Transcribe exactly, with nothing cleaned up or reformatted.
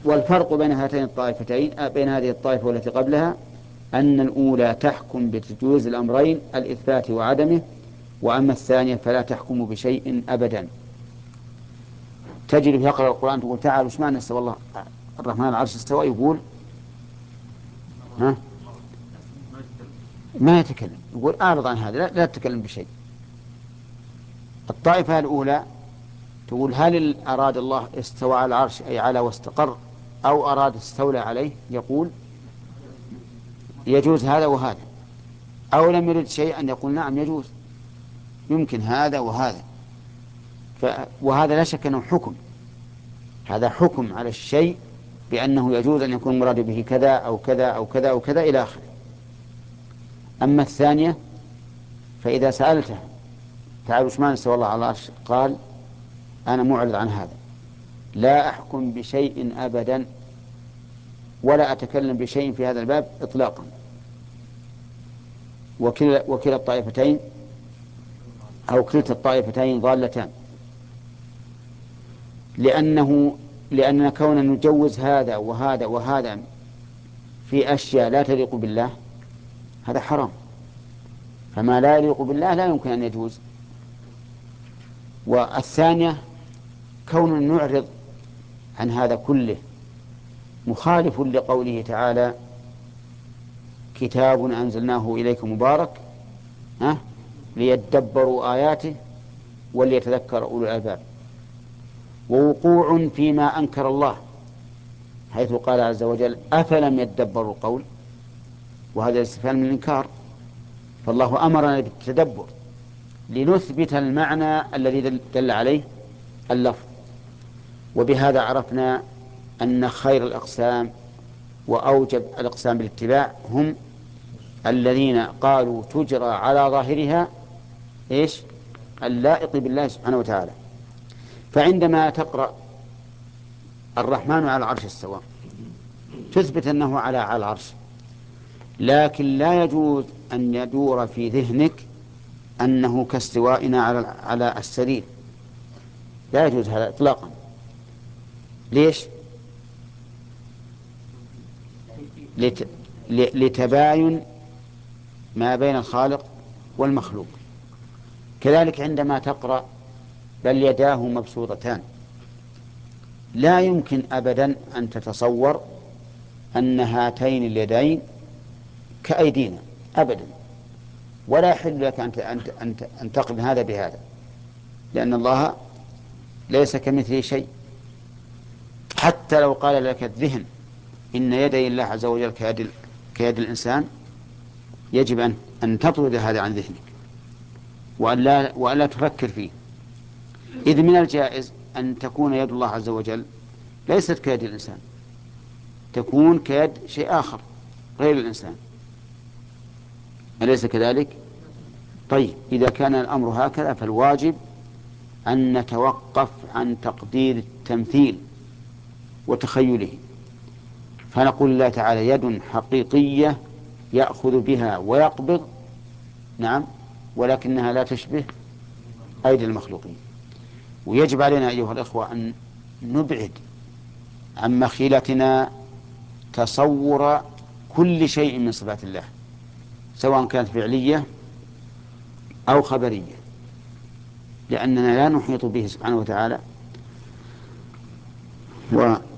والفرق بين هاتين الطائفتين بين هذه الطائفة والتي قبلها أن الأولى تحكم بتجويز الأمرين الإثبات وعدمه، وأما الثانية فلا تحكم بشيء أبدا. تجد يقرأ القرآن تقول تعالوا ايش معنى استوى الله الرحمن على العرش استوى، يقول ها ما يتكلم، يقول أعرض عن هذا، لا, لا تتكلم بشيء. الطائفة الأولى تقول هل أراد الله استوى على العرش أي على واستقر، أو أراد استولى عليه، يقول يجوز هذا وهذا، أو لم يرد شيئا يقول نعم يجوز، يمكن هذا وهذا. ف... وهذا لا شك أنه حكم، هذا حكم على الشيء بأنه يجوز أن يكون مراد به كذا أو كذا أو كذا أو كذا إلى آخره. أما الثانية فإذا سألته تعالوا ايش معنى استوى الله على العرش، قال أنا معرض عن هذا، لا أحكم بشيء أبدا ولا أتكلم بشيء في هذا الباب إطلاقا. وكلا, وكلا الطائفتين أو كلتا الطائفتين ضالتان، لأنه لأننا كوننا نجوز هذا وهذا وهذا في أشياء لا تليق بالله هذا حرام، فما لا يليق بالله لا يمكن أن يجوز. والثانية كوننا نعرض عن هذا كله مخالف لقوله تعالى كتاب أنزلناه إليك مبارك ها ليدبروا آياته وليتذكر أولو الألباب، ووقوع فيما أنكر الله حيث قال عز وجل أفلم يدبروا القول، وهذا الاستفهام من الإنكار، فالله أمرنا بالتدبر لنثبت المعنى الذي دل عليه اللفظ. وبهذا عرفنا أن خير الأقسام وأوجب الأقسام بالاتباع هم الذين قالوا تجرى على ظاهرها إيش اللائق بالله سبحانه وتعالى. فعندما تقرأ الرحمن على العرش استوى تثبت أنه على على العرش، لكن لا يجوز أن يدور في ذهنك أنه كاستوائنا على على السرير، لا يجوز هذا إطلاقا. ليش؟ لت... لتباين ما بين الخالق والمخلوق. كذلك عندما تقرأ بل يداه مبسوطتان، لا يمكن أبدا أن تتصور أن هاتين اليدين كأيدينا أبدا، ولا يحل لك أن أن أن تقرن هذا بهذا، لأن الله ليس كمثله شيء. حتى لو قال لك الذهن إن يدي الله عز وجل كيد كيد الإنسان، يجب أن أن تطرد هذا عن ذهنك وأن لا وأن لا تفكر فيه، إذ من الجائز أن تكون يد الله عز وجل ليست كيد الإنسان، تكون كيد شيء آخر غير الإنسان، أليس كذلك؟ طيب إذا كان الأمر هكذا فالواجب أن نتوقف عن تقدير التمثيل وتخيله، فنقول الله تعالى يد حقيقية يأخذ بها ويقبض، نعم، ولكنها لا تشبه أيدي المخلوقين. ويجب علينا أيها الأخوة أن نبعد عن مخيلتنا تصور كل شيء من صفات الله سواء كانت فعلية أو خبرية، لأننا لا نحيط به سبحانه وتعالى. و